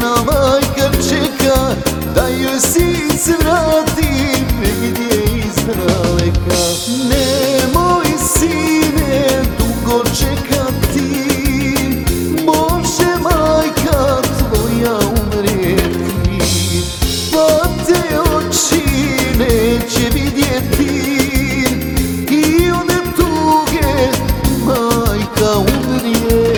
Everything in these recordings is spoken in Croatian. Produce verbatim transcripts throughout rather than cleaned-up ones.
Njena majka čeka da joj sin se vrati, negdje izdaleka. Nemoj sine dugo čekati, može majka tvoja umreti, pa te oči neće vidjeti i one tuge majka umrijeti.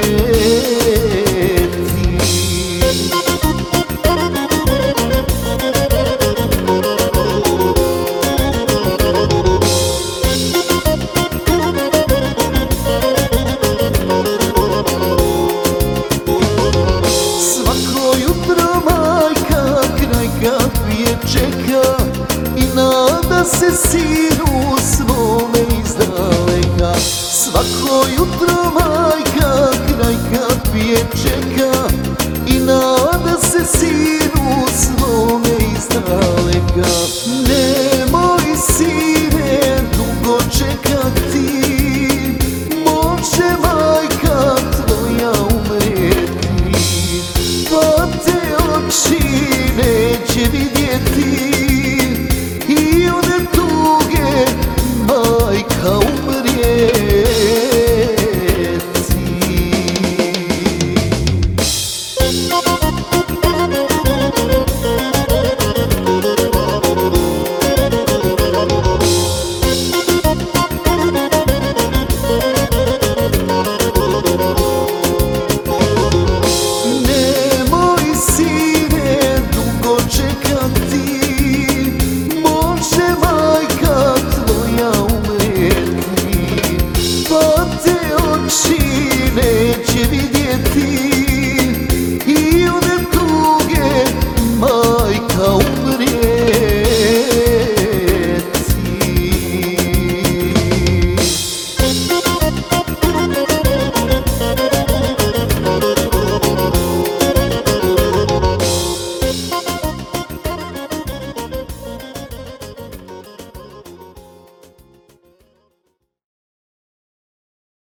Svako jutro majka kraj kapije čeka i nada se sinu svome izdaleka. Svako jutro majka kraj kapije čeka i nada se sinu svome izdaleka. Nemoj sine dugo čekati, može majka tvoja umreti, pa te oči neće vidjeti